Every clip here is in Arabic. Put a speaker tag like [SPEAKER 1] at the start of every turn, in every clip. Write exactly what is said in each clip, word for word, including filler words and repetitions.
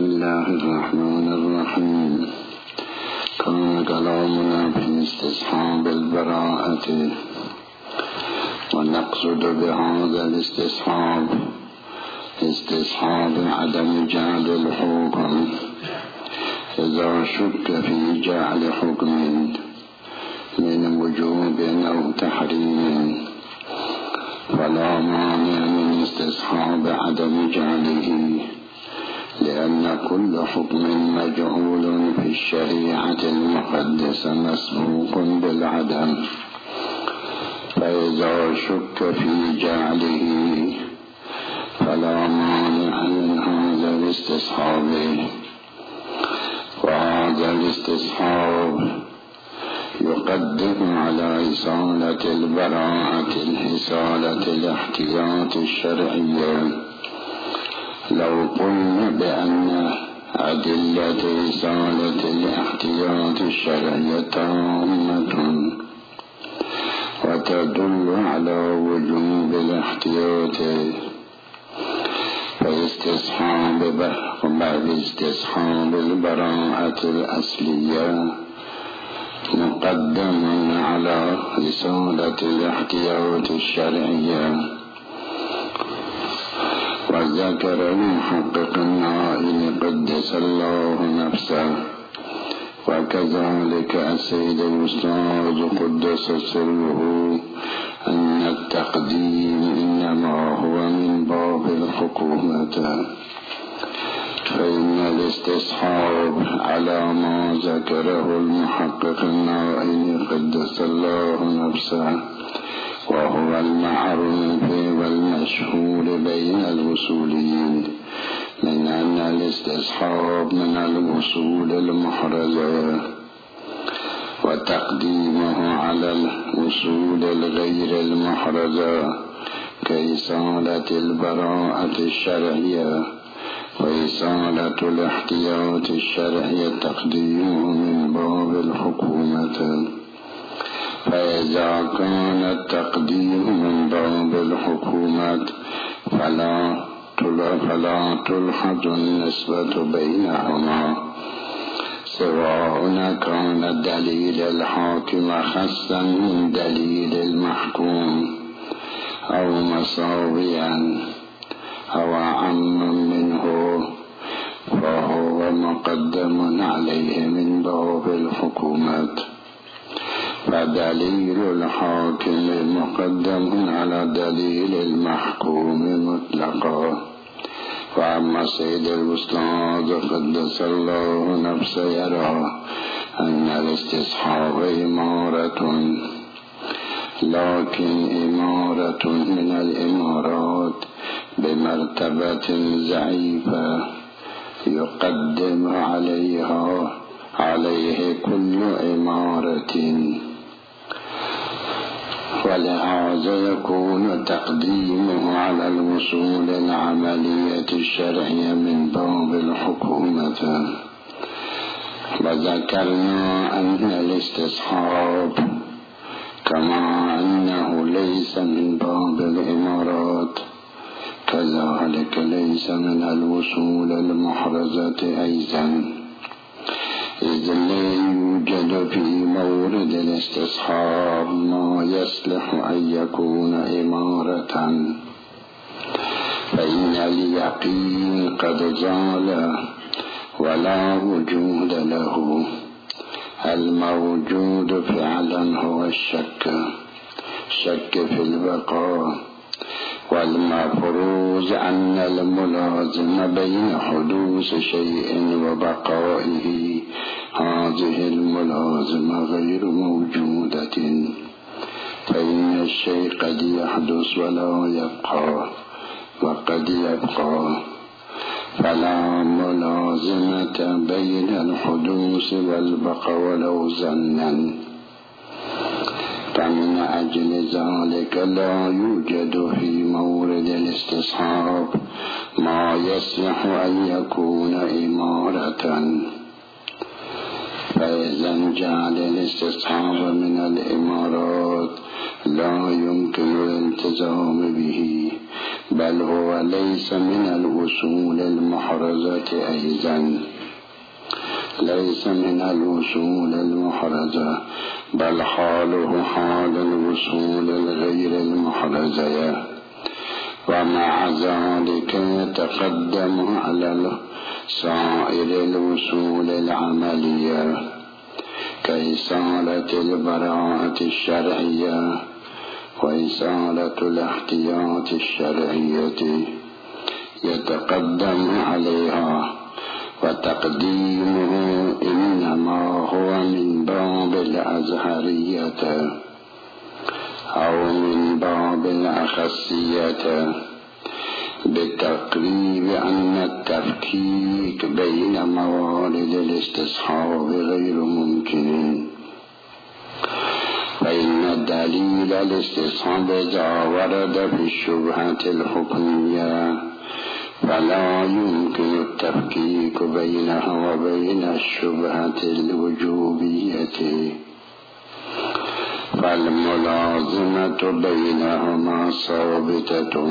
[SPEAKER 1] الله الرحمن الرحيم. كان كلامنا في استصحاب البراءة، ونقصد بهذا الاستصحاب استصحاب عدم جعل الحكم إذا شك في جعل حكم من وجوب أو تحريم، فلا مانع من استصحاب عدم جعله، لأن كل حكم مجعول في الشريعة المقدسة مسبوق بالعدم، فإذا شك في جعله فلا مانع من هذا الاستصحاب. وهذا الاستصحاب يقدم على إصالة البراءة الحصالة الاحتياط الشرعية. لو قلنا بأن أدلة إصالة الاحتياط الشرعية تامة وتدل على وجوب الاحتياط، فاستصحاب استصحاب البراءة الأصلية مقدم على إصالة الاحتياط الشرعية. وذكر المحقق النائل قدس الله نفسه، وكذلك السيد الأستاذ قدس سره، أن التقديم إنما هو من باب الحكومة، فإن الاستصحاب على ما ذكره المحقق النائل قدس الله نفسه، وهو المعروف والمشهور بين الوصوليين من أن الاستصحاب من الوصول المحرزة، وتقديمه على الوصول الغير المحرزة كإصالة البراءة الشرعية وإصالة الاحتياط الشرعي تقديمه من باب الحكومة. فإذا كان التقديم من باب الحكومة فلا فلا تلحظ النسبة بينهما، سواء كان دليل الحاكم خاصا من دليل المحكوم أو مساويا أو عاما منه، فهو مقدم عليه من باب الحكومة. فدليل الحاكم مقدم على دليل المحكوم مطلقا. وأما سيد الأستاذ قدس الله نفسه يرى أن الاستصحاب إمارة، لكن إمارة من الإمارات بمرتبة ضعيفة يقدم عليها عليه كل إمارة، ولهذا يكون تقديمه على الوصول العملية الشرعية من باب الحكومة. وذكرنا أن الاستصحاب كما أنه ليس من باب الإمارات كذلك ليس من الوصول المحرزة أيضا، إذ لا يوجد في مورد الاستصحاب ما يصلح أن يكون إمارة، فإن اليقين قد زال ولا وجود له. الموجود فعلا هو الشك، شك في البقاء، والمفروض أن الملازم بين حدوث شيء وبقائه هذه الملازمة غير موجودة، فإن الشيء قد يحدث ولا يبقى، وقد يبقى، فلا ملازمة بين الحدوث والبقاء ولو ظنا. فمن أجل ذلك لا يوجد في مورد الاستصحاب ما يصلح أن يكون إمارة. فإذا جعل الاستصحاب من الإمارات لا يمكن الالتزام به، بل هو ليس من الوصول المحرزة أيضا، ليس من الوصول المحرزة، بل حاله حال الوصول الغير المحرزة، ومع ذلك يتقدم على سائر الوصول العملية كإصالة البراءة الشرعية وإصالة الاحتياط الشرعية، يتقدم عليها، وتقديمه إنما هو من باب الأزهرية أو من باب الأخصية، بالتقريب أن التفكيك بين موارد الاستصحاب غير ممكن، فإن دليل الاستصحاب إذا ورد في الشبهة الحكمية فلا يمكن التفكيك بينها وبين الشبهة الوجوبية، فالملازمة بينهما ثابتة،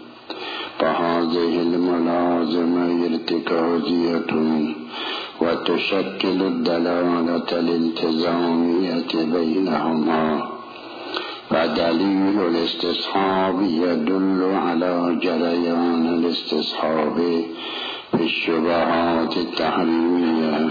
[SPEAKER 1] فهذه الملازمة ارتكازية وتشكل الدلالة الالتزامية بينهما، فدليل الاستصحاب يدل على جريان الاستصحاب في الشبهات التحريمية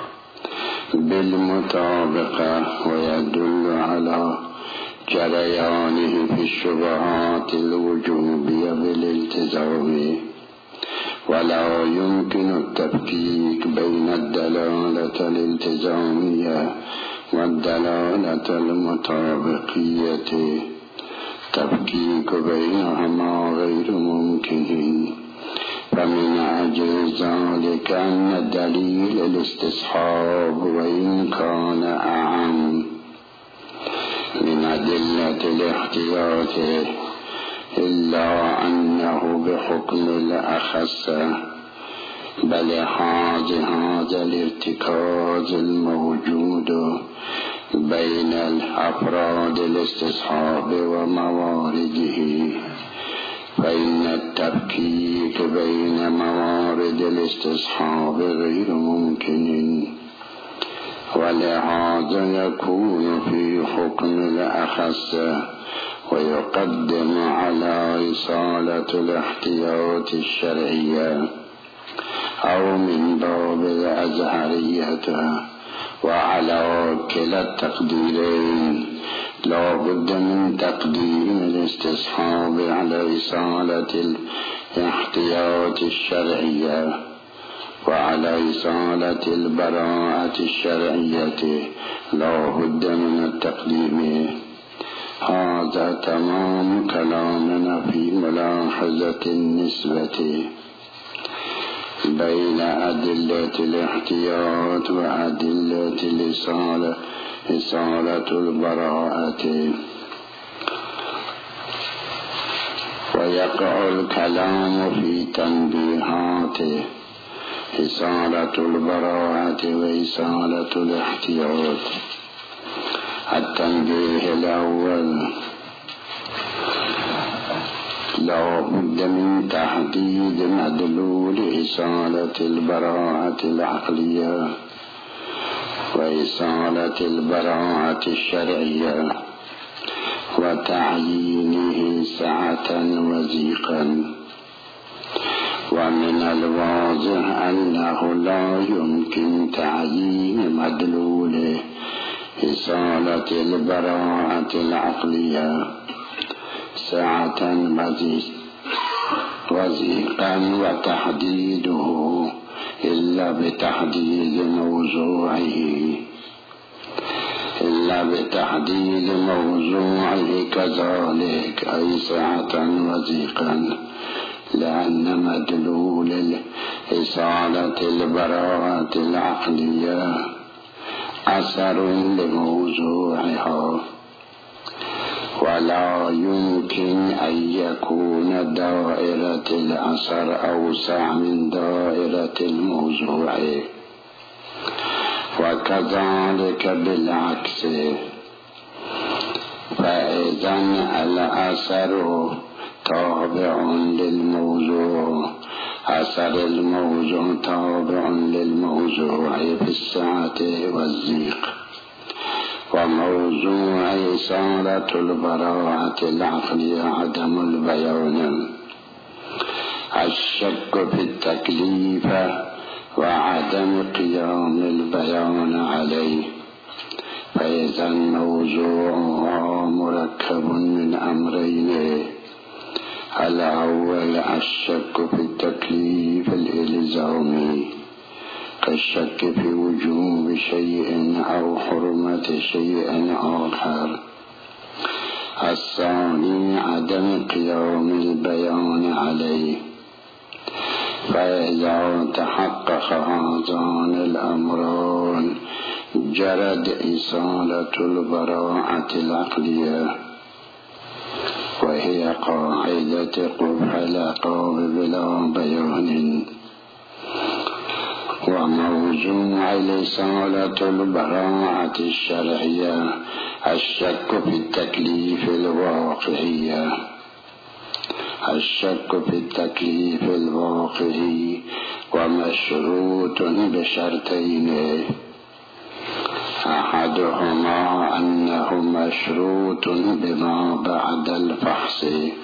[SPEAKER 1] بالمطابقة، ويدل على جريانه في الشبهات الوجوبية بالالتزام، ولا يمكن التفكيك بين الدلالة الالتزامية والدلالة المطابقية، تفكيك بينهما غير ممكن، فمن أجل ذلك أن دليل الاستصحاب وإن كان أعم من أدلة الاحتياط إلا أنه بحكم الأخص، بل هذا الارتكاز الموجود بين الأفراد الاستصحاب وموارده، فإن التفكيك بين موارد الاستصحاب غير ممكن، ولهذا يكون في حكم الأخص ويقدم على إصالة الاحتياط الشرعية أو من باب الأزهرية، وعلى كلا التقديرين لا بد من تقديم الاستصحاب على إصالة الاحتياط الشرعية وعلى إصالة البراءة الشرعية لا بد من التقديم. هذا تمام كلامنا في ملاحظة النسبة بين أدلة الاحتياط وأدلة الإصالة إصالة البراءة. ويقع الكلام في تنبيهات إصالة البراءة وإصالة الاحتياط. التنبيه الأول: لا بد من تحديد مدلول إصالة البراءة العقلية وإصالة البراءة الشرعية وتعيينه سعة وزيقا، ومن الواضح أنه لا يمكن تعيين مدلول إصالة البراءة العقلية سعة وزيقا وتحديده إلا بتحديد موضوعه إلا بتحديد موضوعه كذلك أي سعة وزيقا، لأن مدلول إصالة البراءة العقلية أثر لموضوعها، ولا يمكن أن يكون دائرة الأثر أوسع من دائرة الموضوع، وكذلك بالعكس، فإذا الأثر تابع للموضوع أثر الموضوع تابع للموضوع في السعة والضيق. وموضوع إصالة البراءة العقلية عدم البيان، الشك في التكليف وعدم قيام البيان عليه. فإذا الموضوع مركب من أمرين: الأول الشك في التكليف الإلزامي كالشك في وجوب شيء أو حرمة شيء آخر. الثاني عدم قيام البيان عليه. فإذا تحقق هذان الأمران جرت إصالة البراءة العقلية، وهي قاعدة قبح العقاب بلا بيان. وموضوع إصالة البراءة الشرعية الشك في التكليف الواقعية الشك في التكليف الواقعي ومشروط بشرطين: أحدهما أنه مشروط بما بعد الفحص،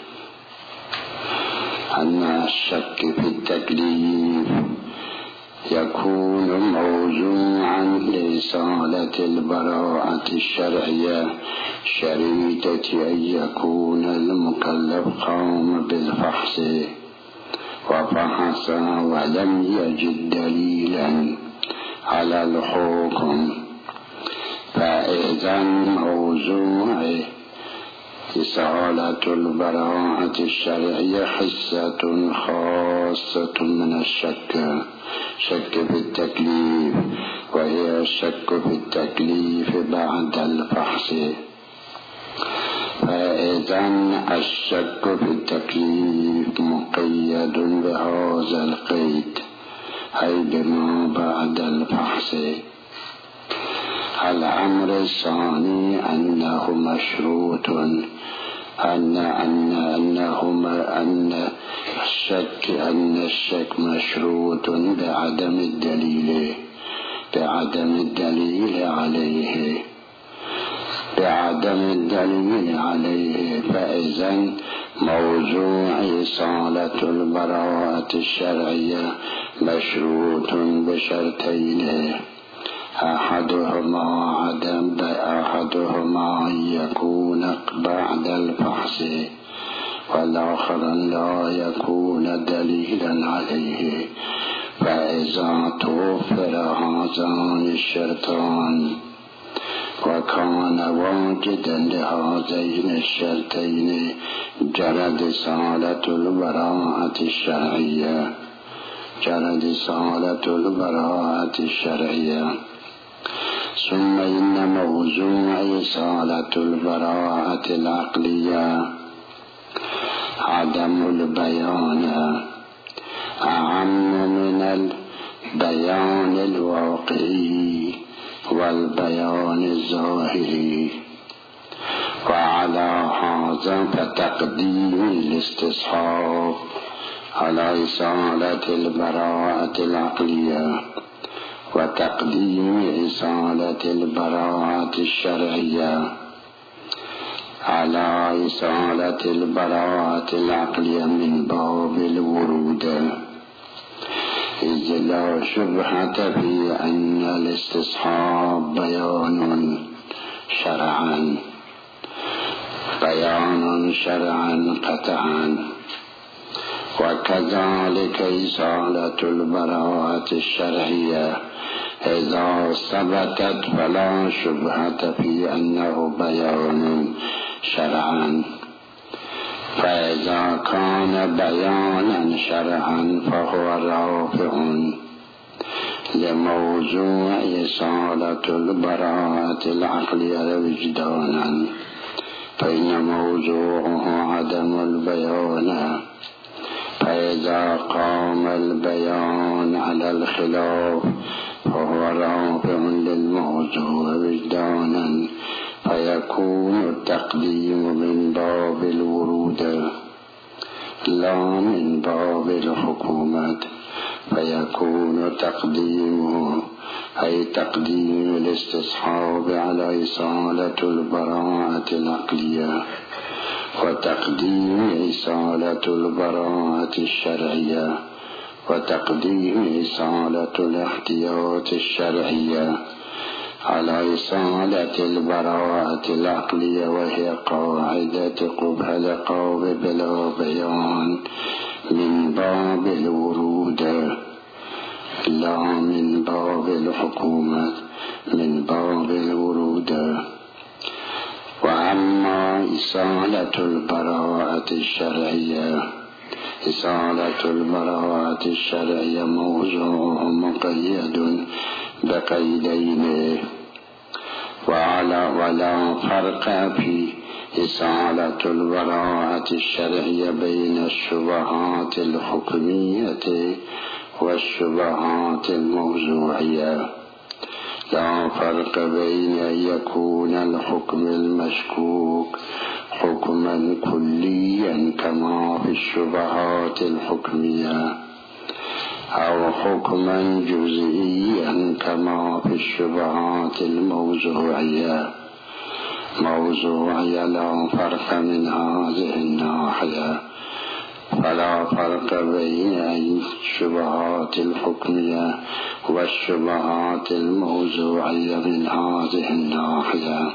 [SPEAKER 1] أن الشك في التكليف يكون موضوعا لإصالة البراءة الشرعية شريطة أن يكون المكلف قام بالفحص وفحص ولم يجد دليلا على الحكم. فإذا موضوع إصالة البراءة الشرعية حصة خاصة من الشك شك في التكليف، وهي الشك في التكليف بعد الفحص. فإذا الشك في التكليف مقيد بهذا القيد، أي بما بعد الفحص. الأمر الثاني أنه مشروط أن أن أنه أن الشك أن الشك مشروط بعدم الدليل بعدم الدليل عليه بعدم الدليل عليه. فإذا موضوع إصالة البراءة الشرعية مشروط بشرطين: أحدهما عدم أحدهما أن يكون بعد الفحص، والآخر لا يكون دليلا عليه. فإذا توفر هذان الشرطان وكان واجدا لهذين الشرطين جرت إصالة البراءة الشرعية جرت إصالة البراءة الشرعية. ثم إن موضوع إصالة البراءة العقلية عدم البيان أعم من البيان الواقعي والبيان الظاهري. وعلى هذا فتقديم الاستصحاب على إصالة البراءة العقلية وتقديم إصالة البراءة الشرعية على إصالة البراءة العقلية من باب الورود، إذ لا شبهة في أن الاستصحاب بيان شرعا بيان شرعا قطعا. وكذلك إصالة البراءة الشرعية إذا ثبتت فلا شبهة في أنه بيان شرعا. فإذا كان بيانا شرعا فهو رافع لموضوع إصالة البراءة العقلية وجدانا، فإن موضوعه عدم البيان. فإذا قام البيان على الخلاف فهو رافع للموضوع وجدانا، فيكون التقديم من باب الورود. لا من باب الحكومة، فيكون تقديمه أي تقديم الاستصحاب على إصالة البراءة العقلية، وتقديم إصالة البراءة الشرعية، وتقديم إصالة الاحتياط الشرعية على إصالة البراءة العقلية، وهي قاعدة قبح القول بلا بيان من باب الورود لا من باب الحكومة، من باب الورود. وأما إصالة البراءة الشرعية، إصالة البراءة الشرعية موضوع مقيد بقيدين، وعلى ولا فرق في إصالة البراءة الشرعية بين الشبهات الحكمية والشبهات الموضوعية. لا فرق بين أن يكون الحكم المشكوك حكما كليا كما في الشبهات الحكمية، أو حكما جزئيا كما في الشبهات الموضوعية. موضوعية لا فرق من هذه الناحية، فلا فرق بين الشبهات الحكمية والشبهات الموضوعية من هذه الناحية.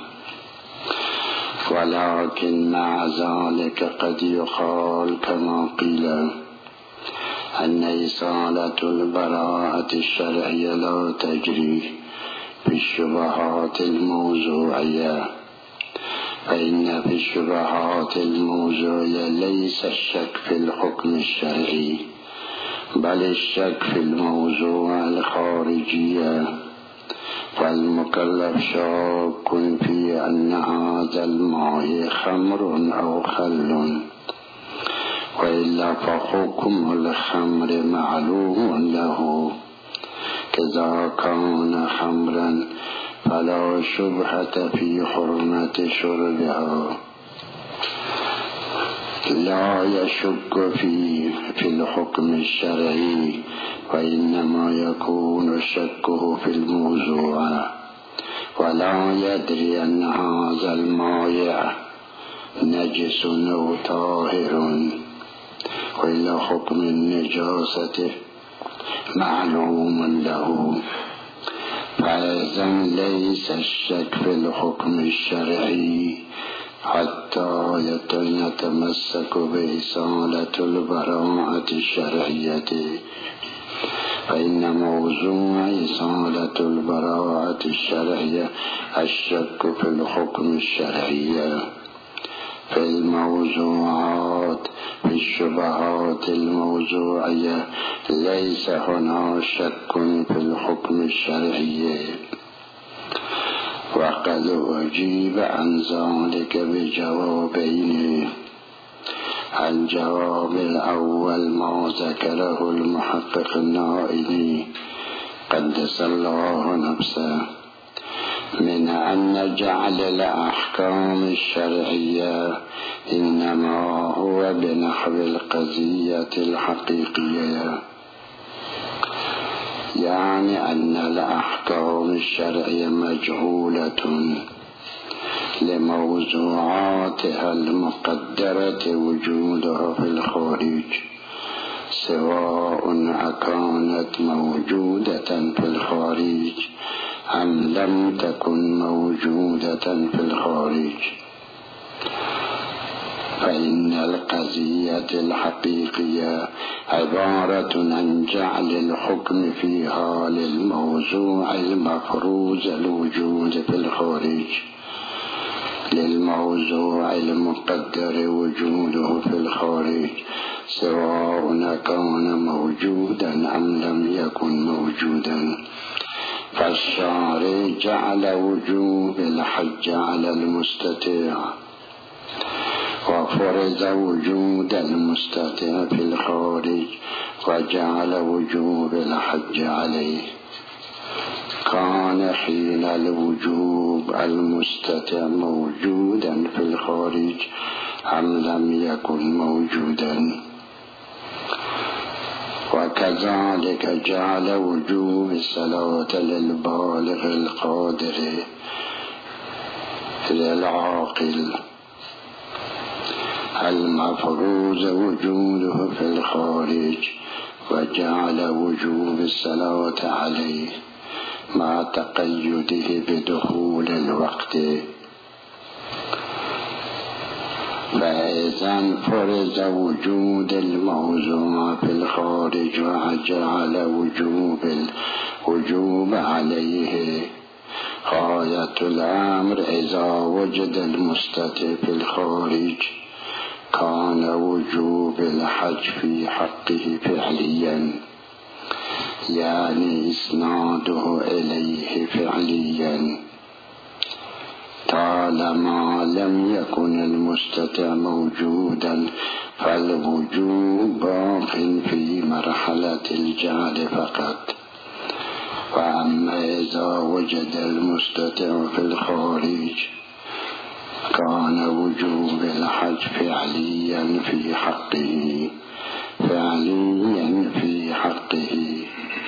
[SPEAKER 1] ولكن مع ذلك قد يقال كما قيل أن إصالة البراءة الشرعية لا تجري في الشبهات الموضوعية، فإن في الشبهات الموضوعية ليس الشك في الحكم الشرعي، بل الشك في الموضوع الخارجية، فالمكلف شاك في أن هذا الماء خمر أو خل، وإلا فحكم الخمر معلوم له، كذا كان خمرا فلا شبهة في حرمة شربها. لا يشك في في الحكم الشرعي، وإنما يكون شكه في الموضوع، ولا يدري أن هذا الماء نجس أو طاهر، وإلا حكم النجاسة معلوم له. فإذا ليس الشك في الحكم الشرعي حتى يتمسك بإصالة البراءة الشرعية، فإن موضوع إصالة البراءة الشرعية الشك في الحكم الشرعي. في الموضوعات في الشبهات الموضوعية ليس هنا شك في الحكم الشرعي. وقد أجيب عن ذلك بجوابين. الجواب الأول ما ذكره المحقق النائلي قدس الله نفسه من أن جعل الأحكام الشرعية إنما هو بنحو القضية الحقيقية، يعني أن الأحكام الشرعية مجهولة لموضوعاتها المقدرة وجودها في الخارج، سواء كانت موجودة في الخارج أم لم تكن موجودة في الخارج. فإن القضية الحقيقية عبارة عن جعل الحكم فيها للموضوع المفروض الوجود في الخارج، للموضوع المقدر وجوده في الخارج، سواء كان موجودا أم لم يكن موجودا. فالشارع جعل وجوب الحج على المستطيع، وفرض وجود المستطيع في الخارج، وجعل وجوب الحج عليه. كان حين الوجوب المستطيع موجودا في الخارج أم لم يكن موجودا؟ وكذلك جعل وجوب الصلاة للبالغ القادر للعاقل المفروض وجوده في الخارج، وجعل وجوب الصلاة عليه مع تقيده بدخول الوقت. فإذا فرض وجود الموضوع في الخارج وجعل وجوب الوجوب عليه، غاية الأمر إذا وجد المستتر في الخارج كان وجوب الحج في حقه فعليا، يعني إسناده إليه فعليا، طالما لم يكن المستتر موجودا فالوجوب باق في مرحلة الجعل فقط. وأما إذا وجد المستتر في الخارج كان وجوب الحج فعليا في حقه فعليا في حقه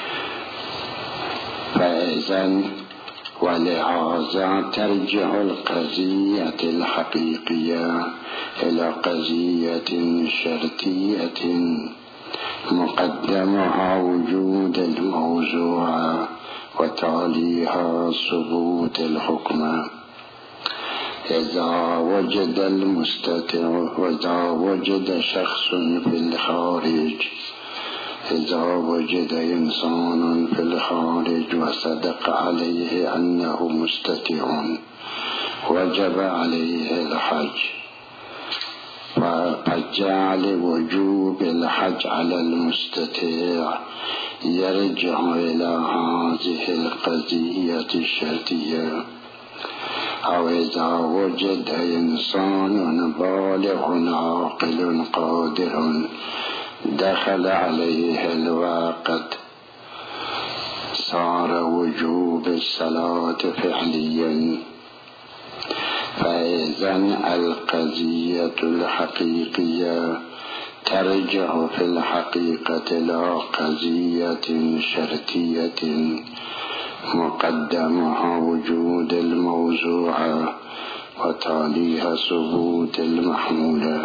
[SPEAKER 1] فإذن ولهذا ترجع القضية الحقيقية إلى قضية شرطية مقدمها وجود الموضوع وتاليها ثبوت الحكم. إذا وجد المستتر وإذا وجد شخص في الخارج إذا وجد إنسان في الخارج وصدق عليه أنه مستتر وجب عليه الحج، فجعل وجوب الحج على المستتر يرجع إلى هذه القضية الشرطية. أو إذا وجد إنسان بالغ عاقل قادر دخل عليه الوقت صار وجوب الصلاة فعليا. فإذن القضية الحقيقية ترجع في الحقيقة إلى قضية شرطية مقدمها وجود الموضوع وتاليها ثبوت المحمولة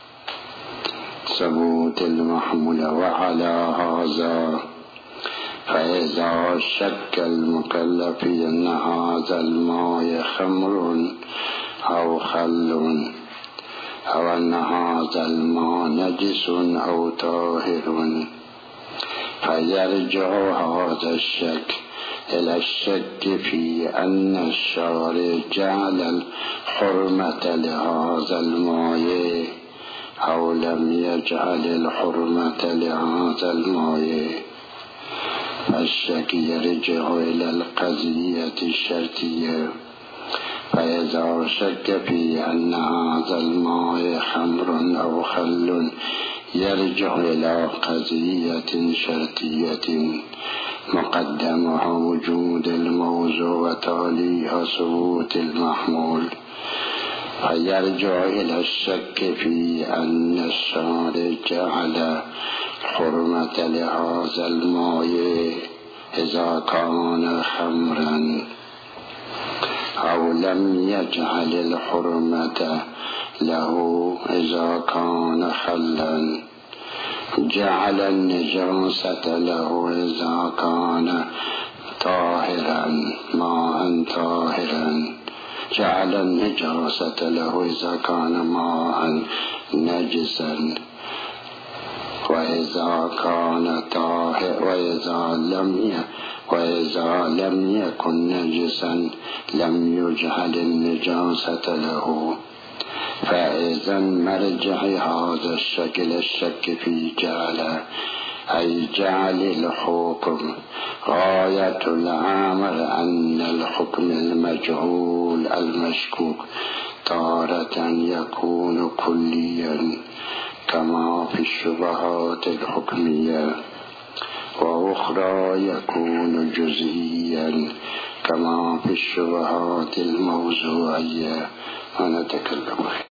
[SPEAKER 1] ثبوت المحمولة. وعلى هذا فإذا شك المكلف أن هذا الماء خمر أو خل أو أن هذا الماء نجس أو طاهر فيرجع هذا الشك إلى الشك في أن الشارع جعل الحرمة لهذا الماء أو لم يجعل الحرمة لهذا الماء، فالشك يرجع إلى القضية الشرطية. فإذا شك في أن هذا الماء خمر أو خل يرجع إلى قضية شرطية مقدمها وجود الموضوع وتاليها ثبوت المحمول، فيرجع إلى الشك في أن الشارع جعل الحرمة لهذا الماء إذا كان خمرا أو لم يجعل الحرمة له إذا كان خلا، جعل النجاسة له إذا كان طاهرا ماء طاهرا، جعل النجاسة له إذا كان ماء نجسا، وإذا كان طاهر وإذا لم وإذا لم يكن نجسا لم يجعل النجاسة له. فإذا مرجع هذا الشكل الشك في جعل أي جعل الحكم غاية الأمر أن الحكم المجهول المشكوك تارة يكون كليا كما في الشبهات الحكمية، وأخرى يكون جزئيا كما في الشبهات الموضوعية. ونتكلم